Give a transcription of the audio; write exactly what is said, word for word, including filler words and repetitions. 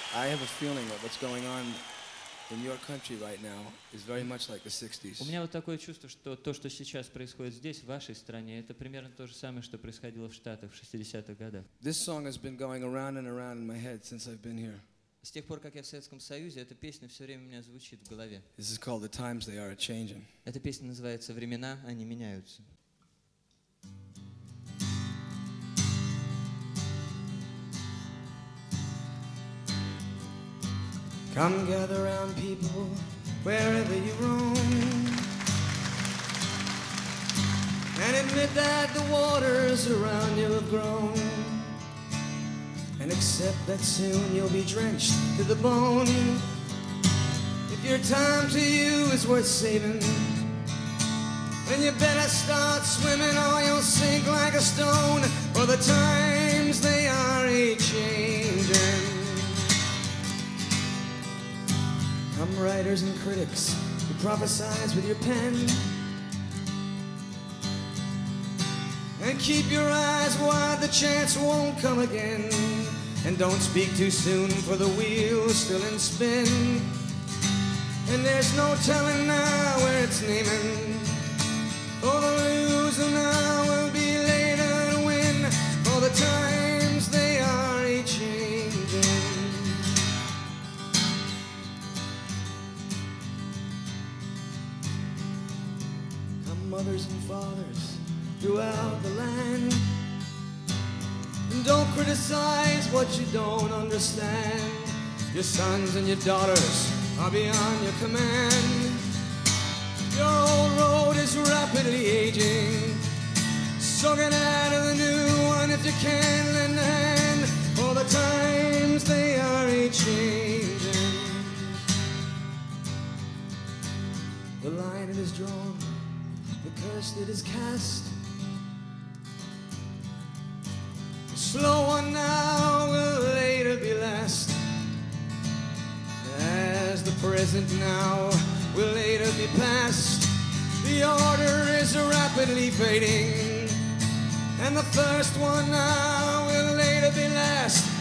I have a feeling that what's going on in your country right now is very much like the sixties. У меня вот такое чувство, что то, что сейчас происходит здесь, в вашей стране, это примерно то же самое, что происходило в Штатах в шестидесятых годах. This song has been going around and around in my head since I've been here. С тех пор, как я в Советском Союзе, эта песня все время у меня звучит в голове. This is called The Times They Are A-Changin'. Эта песня называется «Времена, они меняются». Come gather round, people, wherever you roam, and admit that the waters around you have grown, and accept that soon you'll be drenched to the bone. If your time to you is worth saving, then you better start swimming or you'll sink like a stone, for the times they are a-changin'. Come writers and critics who prophesize with your pen, and keep your eyes wide, the chance won't come again. And don't speak too soon, for the wheel's still in spin, and there's no telling now where it's naming. For the loser now will be later to win, for the times they are a-changin'. Mothers and fathers throughout the land, and don't criticize what you don't understand. Your sons and your daughters are beyond your command. Your old road is rapidly aging, so get out of the new one if you can lend a hand, for the times they are a-changin'. The line it is drawn, the curse that is cast. The slow one now will later be last, as the present now will later be past. The order is rapidly fading, and the first one now will later be last,